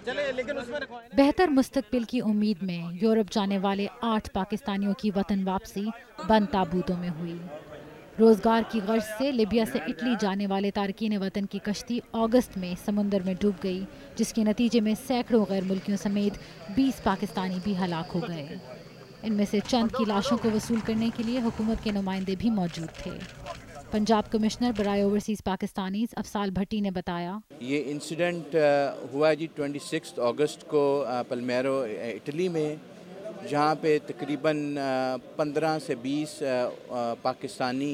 بہتر مستقبل کی امید میں یورپ جانے والے 8 پاکستانیوں کی وطن واپسی بند تابوتوں میں ہوئی۔ روزگار کی غرض سے لیبیا سے اٹلی جانے والے تارکین وطن کی کشتی اگست میں سمندر میں ڈوب گئی، جس کے نتیجے میں سینکڑوں غیر ملکیوں سمیت 20 پاکستانی بھی ہلاک ہو گئے۔ ان میں سے چند کی لاشوں کو وصول کرنے کے لیے حکومت کے نمائندے بھی موجود تھے۔ پنجاب کمشنر برائے اوورسیز پاکستانیز افضال بھٹی نے بتایا، یہ انسیڈنٹ ہوا جی 26 اگست کو پلمیرو اٹلی میں، جہاں پہ تقریباً 15 سے 20 پاکستانی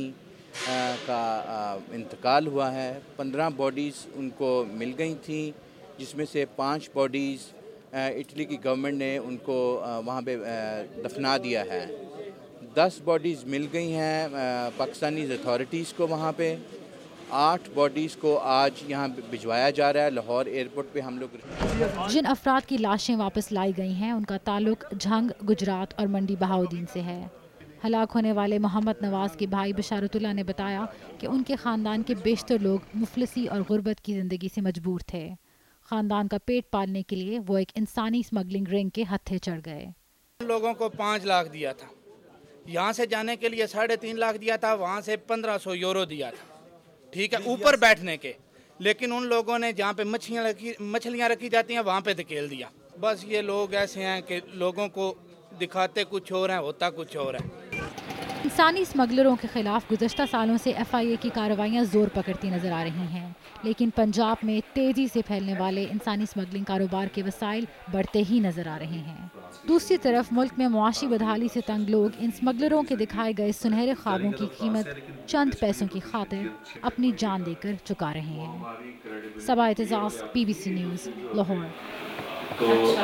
کا انتقال ہوا ہے۔ 15 باڈیز ان کو مل گئی تھیں، جس میں سے 5 باڈیز اٹلی کی گورنمنٹ نے ان کو وہاں پہ دفنا دیا ہے۔ 10 باڈیز مل گئی ہیں پاکستانی اتھارٹیز کو وہاں پہ۔ 8 باڈیز کو آج یہاں بھجوایا جا رہا ہے لاہور ایئرپورٹ پہ۔ ہم لوگ جن افراد کی لاشیں واپس لائی گئی ہیں ان کا تعلق جھنگ، گجرات اور منڈی بہاؤدین سے ہے۔ ہلاک ہونے والے محمد نواز کے بھائی بشارت اللہ نے بتایا کہ ان کے خاندان کے بیشتر لوگ مفلسی اور غربت کی زندگی سے مجبور تھے۔ خاندان کا پیٹ پالنے کے لیے وہ ایک انسانی اسمگلنگ رنگ کے ہتھے چڑھ گئے۔ ان لوگوں کو 5 لاکھ دیا تھا، یہاں سے جانے کے لیے 3.5 لاکھ دیا تھا، وہاں سے 1500 یورو دیا تھا، ٹھیک ہے، اوپر بیٹھنے کے۔ لیکن ان لوگوں نے جہاں پہ مچھلیاں رکھی جاتی ہیں وہاں پہ دھکیل دیا۔ بس یہ لوگ ایسے ہیں کہ لوگوں کو دکھاتے کچھ اور ہیں، ہوتا کچھ اور ہے۔ انسانی اسمگلروں کے خلاف گزشتہ سالوں سے FIA کی کارروائیاں زور پکڑتی نظر آ رہی ہیں، لیکن پنجاب میں تیزی سے پھیلنے والے انسانی اسمگلنگ کاروبار کے وسائل بڑھتے ہی نظر آ رہے ہیں۔ دوسری طرف ملک میں معاشی بدحالی سے تنگ لوگ ان اسمگلروں کے دکھائے گئے سنہرے خوابوں کی قیمت چند پیسوں کی خاطر اپنی جان دے کر چکا رہے ہیں۔ Saba Aitzaz, BBC news, Lahore.